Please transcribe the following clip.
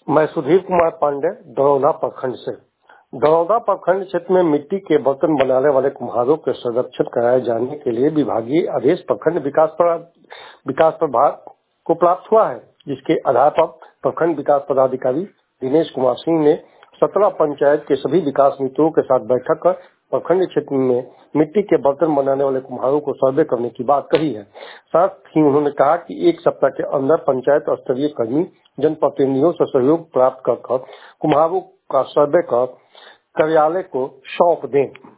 मैं सुधीर कुमार पांडे, दरौदा प्रखंड से। दरौदा प्रखंड क्षेत्र में मिट्टी के बर्तन बनाने वाले कुम्हारों के संरक्षण कराए जाने के लिए विभागीय आदेश प्रखंड विकास प्रभाग को प्राप्त हुआ है, जिसके आधार पर प्रखंड विकास पदाधिकारी दिनेश कुमार सिंह ने 17 पंचायत के सभी विकास मित्रों के साथ बैठक कर प्रखंड क्षेत्र में मिट्टी के बर्तन बनाने वाले कुम्हारों को सर्वे करने की बात कही है। साथ ही उन्होंने कहा कि एक सप्ताह के अंदर पंचायत स्तरीय कर्मी जनप्रतिनिधियों से सहयोग प्राप्त कर कुम्हारों का सर्वे कर कार्यालय को सौंप दें।